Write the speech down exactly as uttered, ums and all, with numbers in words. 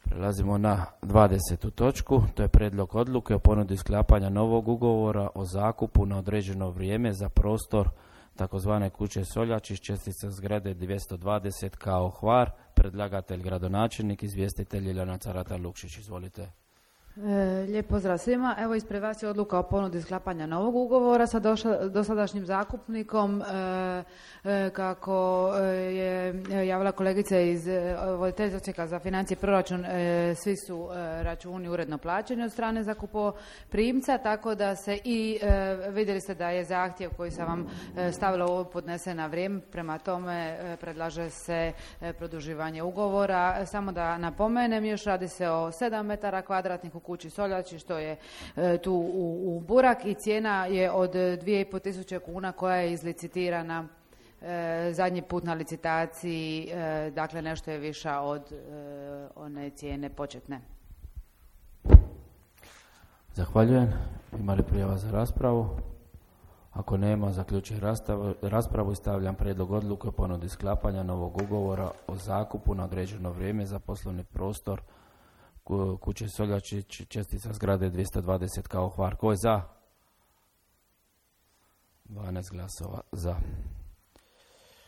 Prelazimo na dvadesetu točku, to je prijedlog odluke o ponudi sklapanja novog ugovora o zakupu na određeno vrijeme za prostor takozvane kuće Soljačić, čestica zgrade dvjesto dvadeset kao Hvar, predlagatelj gradonačelnik, izvjestitelj Iljana Carata-Lukšić. Izvolite. E, lijep pozdrav svima. Evo, ispred vas je odluka o ponudi sklapanja novog ugovora sa doša, dosadašnjim zakupnikom. E, e, kako je javila kolegica iz voditeljice odsjeka za financije i proračun, e, svi su e, računi uredno plaćeni od strane zakupoprimca, tako da se i e, vidjeli ste da je zahtjev koji sam vam e, stavila ovo podnesen na vrijeme, prema tome e, predlaže se e, produživanje ugovora. Samo da napomenem, još radi se o sedam metara kvadratnih u kući Soljači, što je e, tu u, u Burak, i cijena je od dvije i pol tisuće kuna koja je izlicitirana e, zadnji put na licitaciji, e, dakle nešto je viša od e, one cijene početne. Zahvaljujem. Ima li prijava za raspravu? Ako nema, zaključujem raspravu i stavljam prijedlog odluke o ponudi sklapanja novog ugovora o zakupu na određeno vrijeme za poslovni prostor kuće Soljačić, čestica zgrade dvjesto dvadeset kao Hvar. Ko je za? dvanaest glasova za.